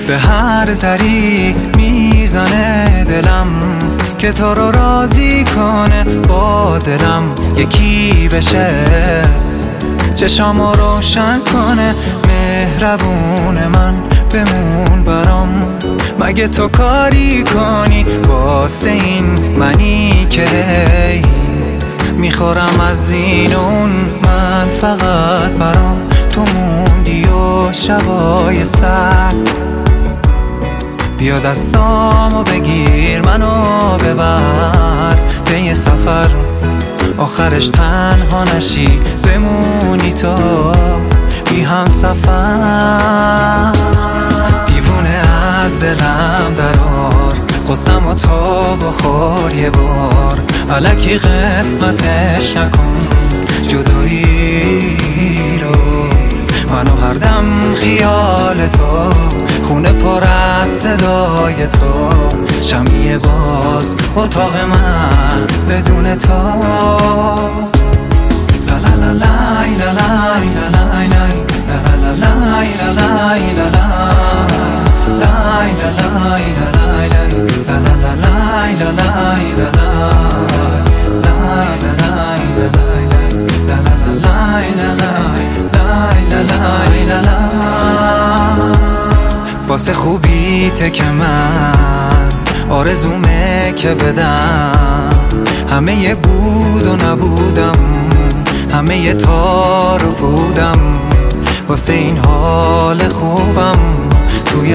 به هر دری میزنه دلم که تو رو راضی کنه، با دلم یکی بشه، چشامو روشن کنه. مهربون من بمون برام، مگه تو کاری کنی واسه این منی که میخورم از این اون؟ من فقط برام تو موندی و شبای سرد. بیا دستامو بگیر منو ببر به یه سفر، آخرش تنها نشی بمونی تو بی هم سفر. دیوونه از دلم درار، قصم و تو بخور یه بار، الکی قسمتش نکن جدایی رو. منو هر دم خیال تو، خونه پر از صدای تو، شمیه باز اتاق من بدون تو. لا لا لا لا لا لا لا لا لا لا لا واسه خوبیته که من آرزومه که بدم، همه یه بود و نبودم، همه یه تار و پودم، واسه این حال خوبم توی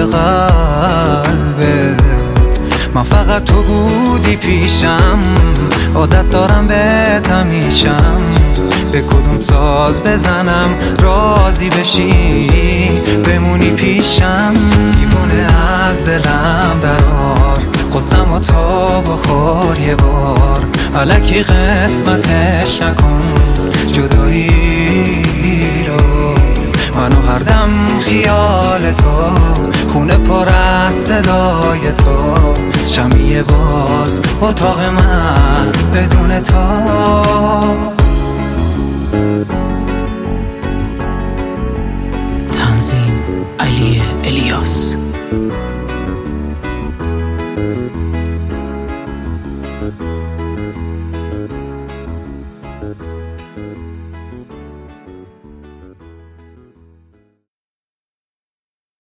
قلبت. من فقط تو بودی پیشم، عادت دارم بهت همیشم، به کدوم ساز بزنم راضی بشی بمونی پیشم. دیوونه از دلم درار، قصم و تو بخور یه بار، الکی قسمتش نکن جدایی رو. منو هر دم خیال تو، خونه پر از صدای تو، شمیه باز اتاق من بدون تو. تنظیم علی الیاس.